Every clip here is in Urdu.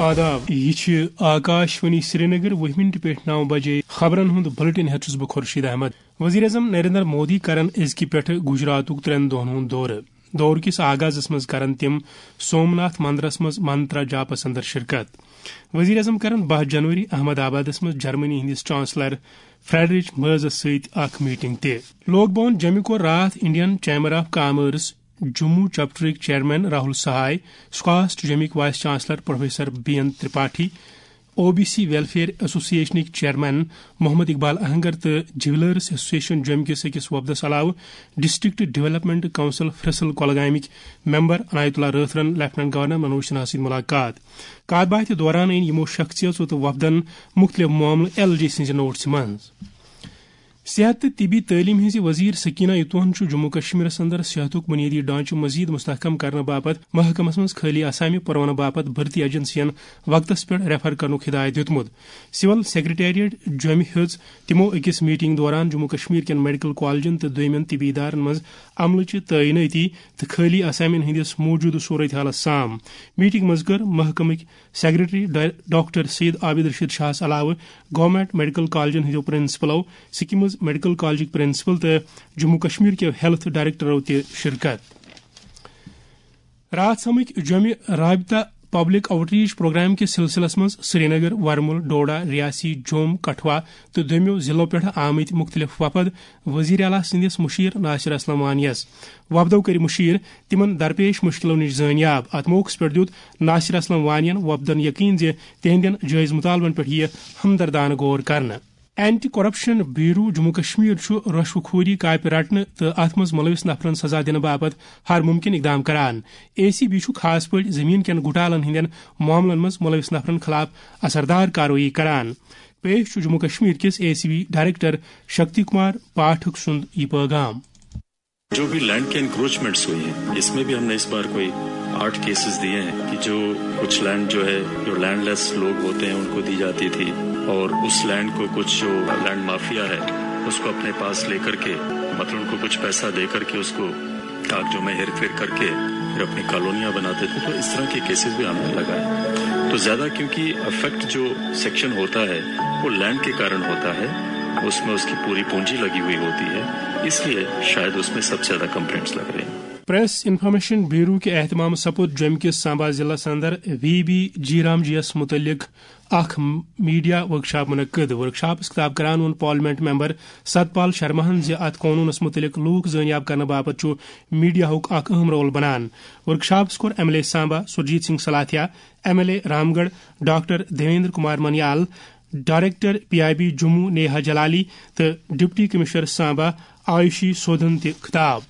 آداب یہ آکاشوانی سری نگر 10 منٹ پہ 9 بجے خبرن ہند بلٹن ہیس بہ خورشید احمد۔ وزیر اعظم نریندر مودی کرن ازکہ پہ گجرات 3 دہن ہند دور کس آغازس مز کرن تم سومناتھ مندرس مز منترا جاپس اندر شرکت۔ وزیر اعظم کرن 12 جنوری احمد آبادس مز جرمنی ہندس چانسلر فریڈرک مرزس ست اخ میٹنگ تہ۔ لوک بھون جموں کو رات Indian chamber of commerce Jammu چیپٹرک چیئرمین راہل سہائے، سکاسٹ جمک vice chancellor professor B N Tripathi, O B C welfare ایسوسیشنک چیئرمین محمد اقبال اہنگر تو جیولرس ایسوسیشن جم کس اکس وفدس علاوہ ڈسٹرکٹ ڈیولپمنٹ کونسل فرسل کولگامک ممبر عنایت اللہ رٲتھرن لیفٹنٹ گورنر منوج سنہا ست ملاقات۔ کت باتھ دوران یمو شخصیتو تو وفدن مختلف معاملہ ایل جی سز نوٹس مز۔ صحت تو طبی تعلیم ہز وزیر سکینہ یتوہن جموں کشمیر اندر صحت بنیادی ڈھانچہ مزید مستحکم کرنے باپت محکمس مز خالی اسامہ پرونہ باپت بھرتی ایجنسین وقتس پہ ریفر کرنک ہدایت دیتمت۔ سول سیکریٹریٹ جوم ہز تمو اکس میٹنگ دوران جموں کشمیر کین میڈیکل کالجن تو دویمین طبی ادارن مز عملچہ تعیناتی تو خالی اسامین ہندس موجودہ صورت حالس سام۔ میٹنگ مز کر محکمک سیکریٹری ڈاکٹر سید عابد رشید شاہس علاوہ گورنمنٹ میڈیکل کالجن ہندو پرنسپلو سکمز میڈیکل کالجک پرنسپل تو جموں کشمیر کے ہیلتھ ڈائریکٹرو تہ شرکت۔ رات سمک جومہ رابطہ پبلک آؤٹ ریچ پروگرام کے سلسلس مز سری نگر، ورمل، ڈوڈا، ریاسی، جوم، کٹھوا تو دویمو ضلعوں پہ آمت مختلف وفد وزیر اعلیٰ سندس مشیر ناصر اسلم وانیس۔ وفدو کر مشیر تمن درپیش مشکلوں نش زانیاب۔ ات موقع پہ دیت ناصر اسلم وانین وفدن یقین زِ تہندین جائز مطالبن پہ یہ ہمدردانہ غور کرنا۔ Anti corruption bureau Jammu Kashmir رشوہ خوری کاپہ رٹنے تو ات مز ملوث نفرن سزا دن باپت ہر ممکن اقدام کران۔ اے سی بی خاص پہ زمین کین گھٹالن ہندین معاملن مز ملوث نفرن خلاف اثردار کاروٲیی کران۔ پیش جموں کشمیر کس A C B director Shakti Kumar Pathak سند یہ پیغام۔ جو بھی لینڈ کے انکروچمنٹس ہوئی ہیں اس میں بھی ہم نے اس بار کوئی 8 کیسز دیے ہیں کہ جو کچھ لینڈ جو ہے جو لینڈ لیس لوگ ہوتے ہیں ان کو دی جاتی تھی، اور اس لینڈ کو کچھ جو لینڈ مافیا ہے اس کو اپنے پاس لے کر کے مطلب ان کو کچھ پیسہ دے کر کے اس کو کاغذوں میں ہیر پھیر کر کے پھر اپنی کالونیاں بناتے تھے۔ تو اس طرح کے کیسز بھی ہم نے لگائے۔ تو زیادہ کیونکہ افیکٹ جو سیکشن ہوتا ہے وہ لینڈ کے کارن ہوتا ہے، اس میں اس کی پوری پونجی لگی ہوئی ہوتی ہے، اس لیے شاید اس میں سب سے زیادہ کمپلینٹس لگ رہے ہیں۔ پریس انفارمیشن بیورو کے اہتمام سپد جوم کس سانبا ضلع اندر وی بی جی رام جی یس متعلق اخ میڈیا ورکشاپ منعقد۔ ورکشاپس خطاب کران وون پارلیمنٹ ممبر ستپال شرماہن زِ ات قونونس متعلق لوک زانیاب کرنے باپت میڈیا ہک اخ اہم رول بنان۔ ورکشاپس کور M L A Samba Surjit Singh Slathia, M L A Ramgarh doctor Devinder Kumar Manyal, director P I B Jammu Neha Jalali تو ڈپٹی کمشنر سانبا آیوشی سودھن تہ خطاب۔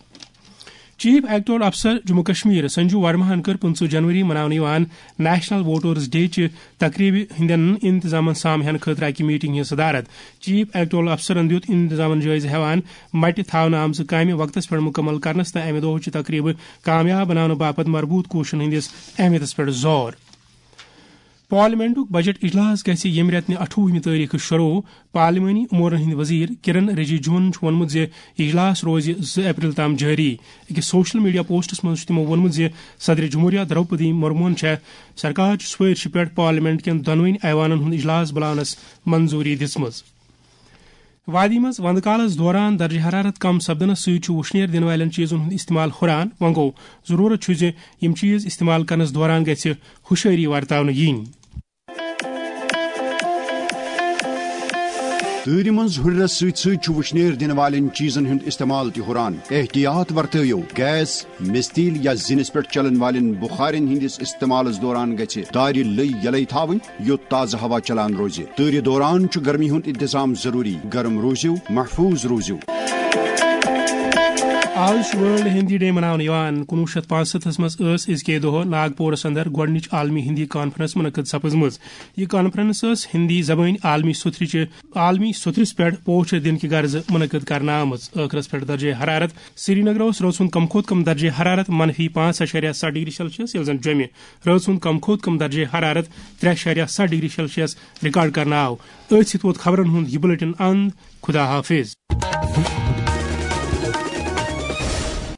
چیف ایکٹورل افسر جموں کشمیر سنجو ورماہن کر 15 جنوری منانے نیشنل ووٹرز ڈے چہ تقریب ہندین انتظام سام ہین خاطر اکہ میٹنگ ہز صدارت۔ چیف ایکٹورل افسرن دیت انتظام جائزہ ہیوان مٹہ تھاونہ آمژ کامہ وقتس پہ مکمل کرنس تہ امہ دہ تقریب کامیاب بنانے باپت مربوط کوششن ہندس اہمیتس پہ زور۔ پارلیمنٹک بجٹ اجلاس گژھِ ییٚمہِ رٮ۪تہٕ 28 تٲریخ شروع۔ پارلیمانی امورن ہند وزیر کرن رجیجوہن ووٚنمُت زِ اجلاس روزِ 2 اپریل تام جٲری۔ أکِس سوشل میڈیا پوسٹس منٛز چھُ تِمو ووٚنمُت زِ صدر جمہوریہ درٛوپدی مُرموہن چھےٚ سرکار چہِ سُفٲرشہِ پٮ۪ٹھ پارلیمنٹ کٮ۪ن دۄنوٕنی ایوانن ہُنٛد اجلاس بُلاونس منظوٗری دِژمٕژ۔ وادی مز وندٕ کالس دوران درجہ حرارت کم سپدنس سۭتۍ چھُ وُشنیر دِنہٕ والٮ۪ن چیٖزن ہُنٛد استعمال ہُران۔ وۄنۍ گوٚو ضروٗرت چھُ زِ یِم چیٖز استعمال کرنس دوران گژھِ ہُشٲری ورتاونہٕ یِنۍ۔ تۭرِ منٛز ہُرنس سۭتۍ وُشنیر دِنہٕ والٮ۪ن چیٖزن ہُنٛد استعمال تہِ ہُران۔ احتیاط ورتٲیِو۔ گیس، مستیل یا زِنِس پٮ۪ٹھ چلن والٮ۪ن بخارین ہٕنٛدِس استعمالس دوران گژھِ دارِ لٔۍ یلے تھاوٕنۍ یوٚت تازٕ ہوا چلان روزِ۔ تۭرِ دوران چھُ گرمی ہُنٛد انتظام ضروٗری۔ گرم روٗزِو، محفوٗظ روٗزِو۔ آز ورلڈ ہندی ڈے مناونہٕ یوان۔ 1965 مز ٲس أزکے دۄہ ناگپورس اندر گۄڈنِچ عالمی ہندی کانفرنس منعقد سپٕزمٕژ۔ یہ کانفرنس ٲس ہندی زبان عالمی ستھرس پٮ۪ٹھ پوچھر دِنہٕ کہِ غرضہٕ منعقد کرنہٕ آمٕژ۔ ٲخرس پٮ۪ٹھ درجہ حرارت سری نگر اوس رٲژ ہُنٛد کم کھۄتہٕ کم درجہ حرارت -5.7 ڈگری سیلسیس، ییٚلہِ زن جوٚمہِ رٲژ ہُنٛد کم کھۄتہٕ کم درجہ حرارت 3.7 ڈگری سیلسیس ریکارڈ کرنہٕ آو۔ أتھۍ سۭتۍ ووت خبرن ہُنٛد یہ بُلٹن اند۔ خدا حافظ۔